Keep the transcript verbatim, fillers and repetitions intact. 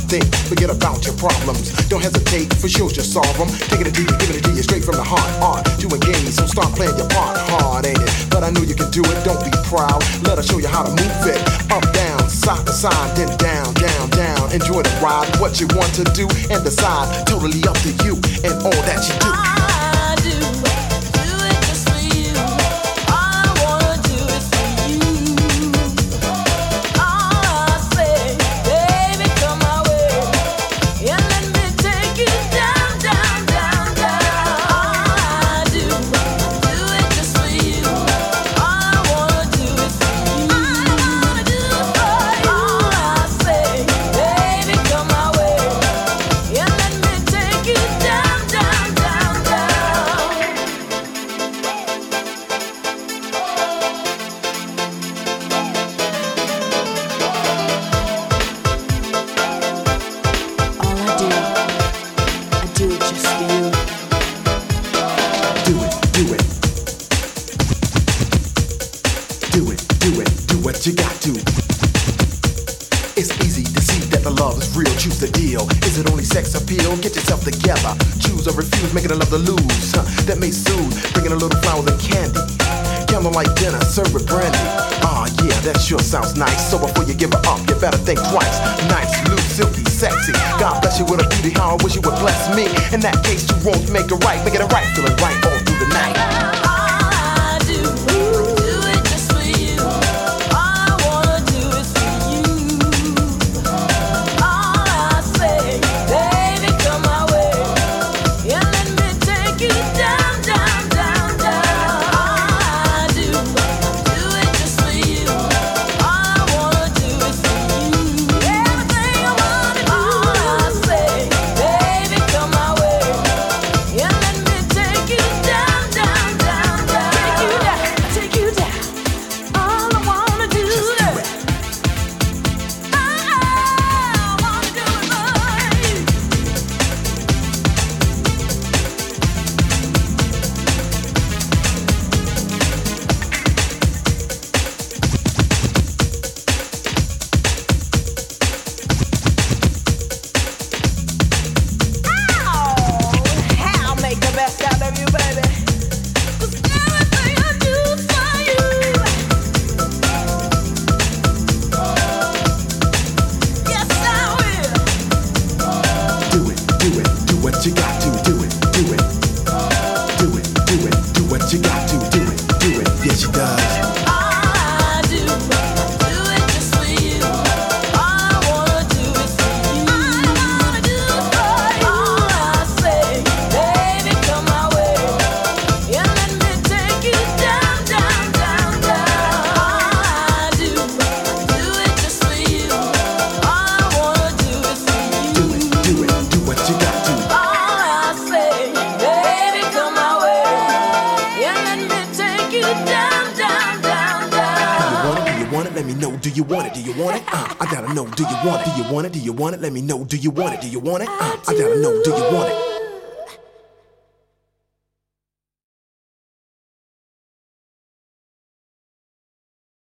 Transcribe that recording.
think. Forget about your problems. Don't hesitate, for sure you'll solve them. Taking it to you, giving it to you straight from the heart. Art to engage, so start playing your part. Hard, ain't it? But I know you can do it. Don't be proud. Let us show you how to move it. Up, down, side to side, then down, down, down. Enjoy the ride. What you want to do and decide. Totally up to you and all that you do. I do. Do it just for you. All I wanna do is for you. All I say, baby, come my way. And let me take you down, down, down, down. All I do. Do it just for you. All I wanna do is for you. All I wanna do is for you. All I say, baby, come my way. And let me take you down, down, down, down. All I do, I do it just for you. Do it, do it. Do it, do it, do what you got to. It's easy to see that the love is real. Choose the deal. Is it only sex appeal? Get yourself together. Choose or refuse, making a love to lose. Huh, that may soothe, bringing a little flowers and candy. Candlelight dinner, serve with brandy. Ah, yeah, that sure sounds nice. So before you give her up, you better think twice. Nice, loose, silky, sexy. God bless you with a beauty, how I wish you would bless me. In that case, two wrongs make it right. Make it right, feeling right all through the night. I do, do it just for you. All I wanna do is for you. All I say, baby, come my way. And let me take you down, down, down, down. I do, do it just for you. All I wanna do is for you. Everything I wanna do. All I say, baby, come my way. And let me take you down, down, down, down. Take you down, take you down. All I wanna do is Just do it. I wanna do it for you. I'll make the best out of you, baby. 'Cause everything I do is for you. Yes, I will. Do it, do it, do what you got to. Do it, do it. Do it, do it, do what you got to. Do it, do it. Yes, she does. I do, do it just for you. All I wanna do is for you. All I wanna do is for you. All I say, baby, come my way. And let me take you down, down, down, down. I do, do it just for you. All I wanna do is for you. Do it, do it, do what you got to. All I say, baby, come my way. And let me take you down, down, down, Do you down. want it? Do you want it? Let me know. Do you want it? Do you want it? Uh, I gotta know. Do you want it? Do you want it? Do you want it? Let me know. Do you want it? Do you want it? Uh, I gotta know. Do you want it?